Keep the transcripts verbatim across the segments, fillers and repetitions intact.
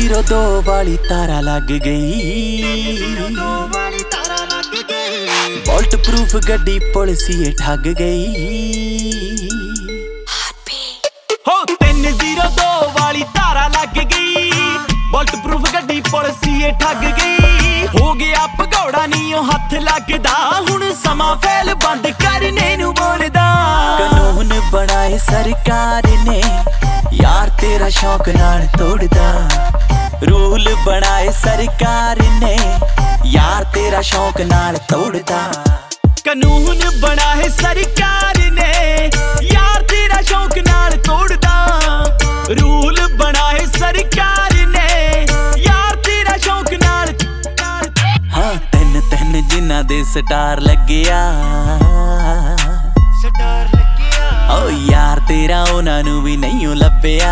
Zero ਦੋ ਵਾਲੀ ਤਾਰਾ ਲੱਗ ਗਈ। ਬੁਲਟ ਪ੍ਰੂਫ ਗੱਡੀ ਪੁਲਿਸੀਏ ਠੱਗ ਗਈ। ਹੋ ਤਿੰਨ ਜ਼ੀਰੋ ਦੋ ਵਾਲੀ ਤਾਰਾ ਲੱਗ ਗਈ। ਬੁਲਟ ਪ੍ਰੂਫ ਗੱਡੀ ਪੁਲਿਸੀਏ ਠੱਗ ਗਈ। ਹੋ ਗਿਆ ਭਗੌੜਾ ਨੀ ਉਹ ਹੱਥ ਲੱਗਦਾ। ਹੁਣ ਸਮਾਂ ਫੈਲ ਬੰਦ ਕਰਨੇ ਨੂੰ ਬੋਲਦਾ। ਕਾਨੂੰਨ ਬਣਾਏ ਸਰਕਾਰ ਨੇ यार तेरा शौक नाल तोड़दा। रूल बनाए सरकार ने यार तेरा शौक नाल तोड़दा। कानून बनाए सरकार ने यार तेरा शौक नाल तोड़दा। रूल बनाए सरकार ने यार तेरा शौक नाल। हाँ तिन तिन जिन्ना दे स्टार लग्गिया। ओ यार तेरा उन्हां नूं भी नहीं लभ्या।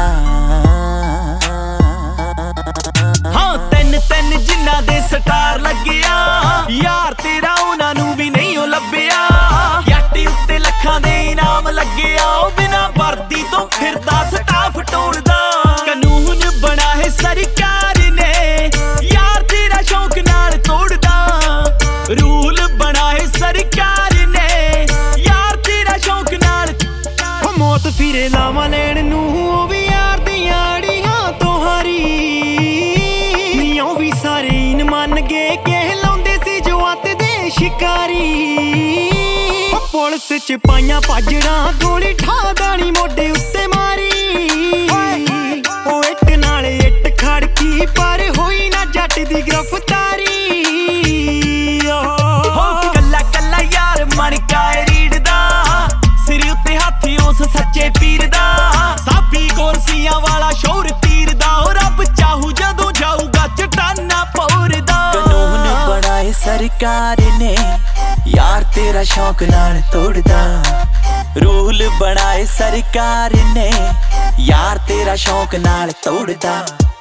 हाँ तिन तिन जिन्ना दे स्टार लग्गिया। यार तेरा उन्हां नूं भी नहीं लभ्या। याटी उत्ते लखां दे इनाम लग्गिया। बिना वर्दी तो फिरदा स्टाफ टोलदा। कानून बनाए सरकार ने यार तेरा शौक नाल तोड़दा। रूल बनाए सरकार ने यार तेरा शौक नाल। मौत फिरे लावा लैण नूं भी यार दियां अड़ियां तो हारी। नियों भी सारे इन मन गए कहलाउंदे सी जो अत दे शिकारी। पुलिस च पाइयां भाजड़ां गोली ठा दानी मोढे उत्ते मारी। ओ इट नाल इट खड़की पर होई ना जट दी गिरफ्तारी। कल्ला कल्ला यार मन काए रीड़दा। सिर उत्ते हाथी उस सच्चे पीर दा। साबी गोरसियां वाला शोर तीर दा। रब चाहू जदों जाऊगा चटाना पौरदा। कानून बनाए सरकार ने यार तेरा शौक नाल तोड़दा। रूल बनाए सरकार ने यार तेरा शौक नाल तोड़दा।